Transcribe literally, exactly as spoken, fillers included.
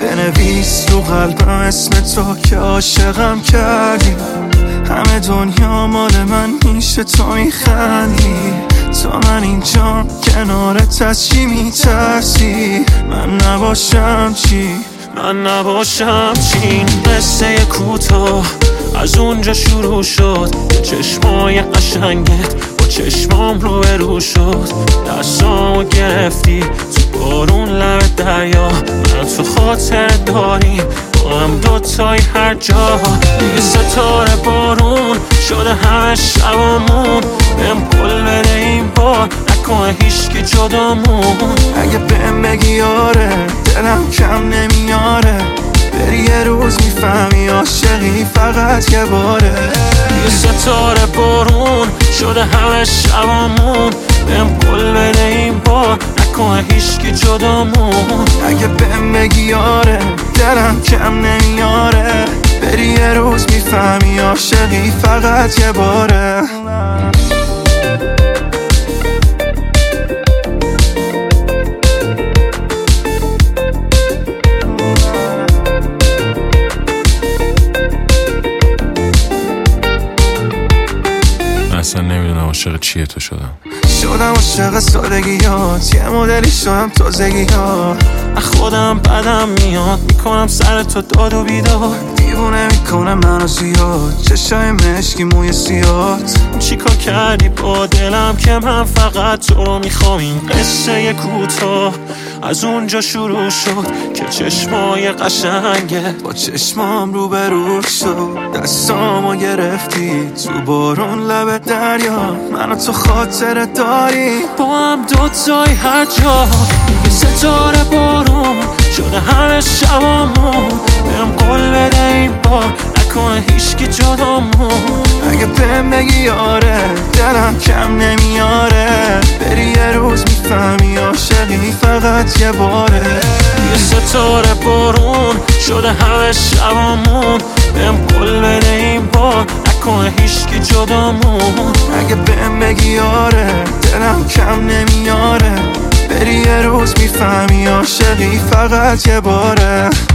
بنویس رو قلبم اسم تو که عاشقم کردی. همه دنیا مال من میشه تو میخندی. تا من اینجام کنارت از چی میترسی؟ من نباشم چی؟ من نباشم چی؟ قصه کوتاه از اونجا شروع شد که چشمای قشنگت با چشمام رو برو شد. دستامو گرفتی تو بارون لب دریا، من تو خاطر داریم با هم دوتای هر جا. دیگه ستاره بارون شده همه شبامون، بهم قول بده این بار نکنه هیچکی جدامون. اگه بهم بگی آره دلم کم نمیاره، بری یه روز میفهمی عاشقی فقط یه باره. یه ستاره بارون شده همه شبامون، بهم قول بده این بار نکنه هیچکی جدامون. اگه بهم بگی آره دلم کم نمیاره، بری یه روز میفهمی عاشقی فقط یه باره. اصلا نمیدونم عاشق چیه تو شدم. شدم عاشق سادگیات، یه مدلی شدم تازگیات. خودم بدم میاد میکنم سر تو داد و بیداد. دیوونه میکنه منو زیاد چشای مشکی موی سیات. چیکار کردی با دلم که من فقط تو رو میخوام؟ این قصه کوتاه از اونجا شروع شد که چشمای قشنگت با چشمام رو برو شد. دستامو گرفتی تو بارون لب دریا، منو تو خاطر داری با هم دوتای هر جا. دیگه ستاره بارون شده همه شبامون، بهم قول بده این بار نکنه هیچکی جدامون. اگه بهم بگی آره دلم کم نمیاره، بری یه روز میفهمی عاشقی فقط یه باره. یه ستاره بارون شده همه شبامون، بهم قول بده این بار نکنه هیچکی جدامون. اگه بهم بگی آره دلم کم نمیاره، بری یه روز میفهمی عاشقی فقط یه باره.